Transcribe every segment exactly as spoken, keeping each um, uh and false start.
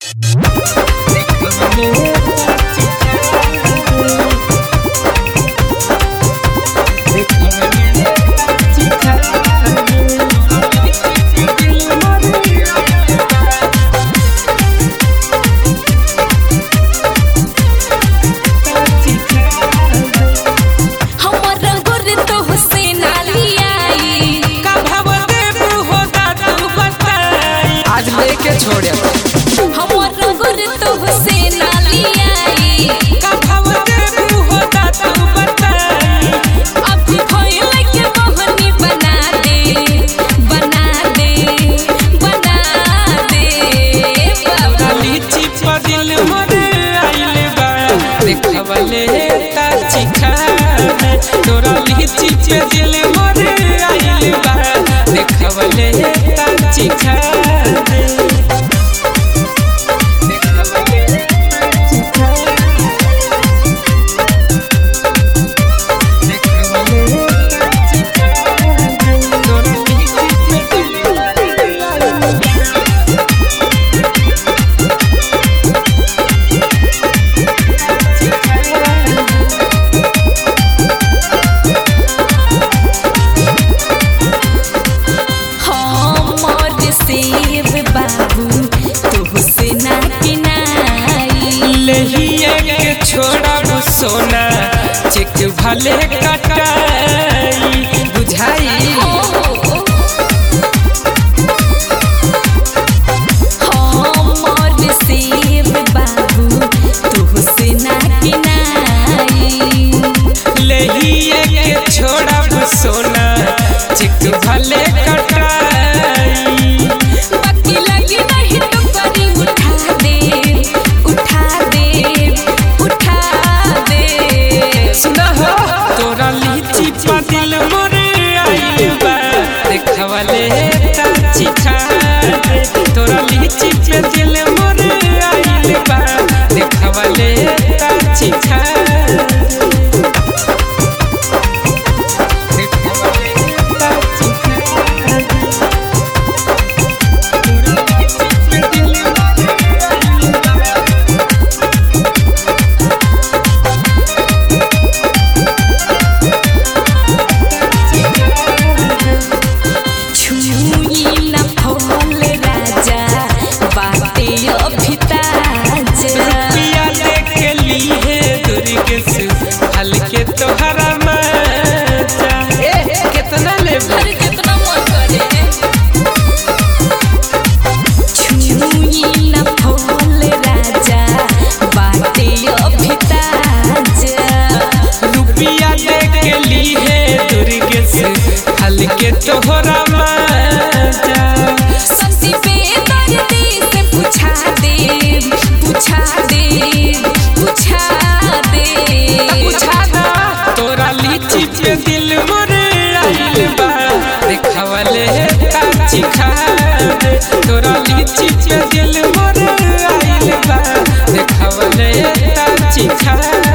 छोड़े हमर रंगोर तो हुसैन अली आई का भाव दे हो दाता बताई अभी भइल के बहनी बना दे बना दे बना दे बाबा लीची पर दिल मोरे आइले बा देखवले ता चिखा तोरा लीची पे दिल मोरे आइले बा देखवले ता चिखा छोड़ा सोना चिक भले कटाई बुझाई हमर सेब बाबू तू से ना किनाई लेहिए के छोड़ा सोना चिक भले कटाई बाकी लगी नहीं तो करी उठा दे उठा दे तोरा लीची पर दिल मोरे आइल बा देखवले ता चिखा तोरा लीची पे दिल मोरे आइल बा देखवले ता चिखा हल्के तोहरा मजा ए कितना ले अरे कितना मन करे छुई ना फूल राजा बाटे अभी ताजा रुपया दे के लिए दुर्गे से हल्के तोहरा मजा संसी पे दर्दी से पूछा दे पूछा दे पूछा दे तोरा लीची पे दिल मोरे आइल बा देखवले ता चिखा तोरा लीची पे दिल मोरे आइल बा देखवले ता चिखा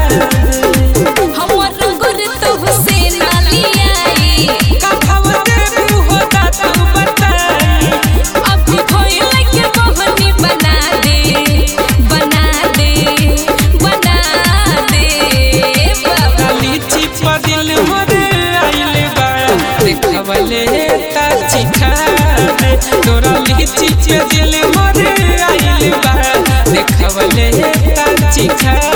हमर रंगोर तो हुसैन अली आई का भाव दे हो दाता बताई अभी भइल के बहनी बना दे बना दे बना दे बाबा लीची पर दिल मोरे आइल बा देखवले ता चिखा तोरा लीची पे दिल मोरे आइल बा देखवले ता चिखा।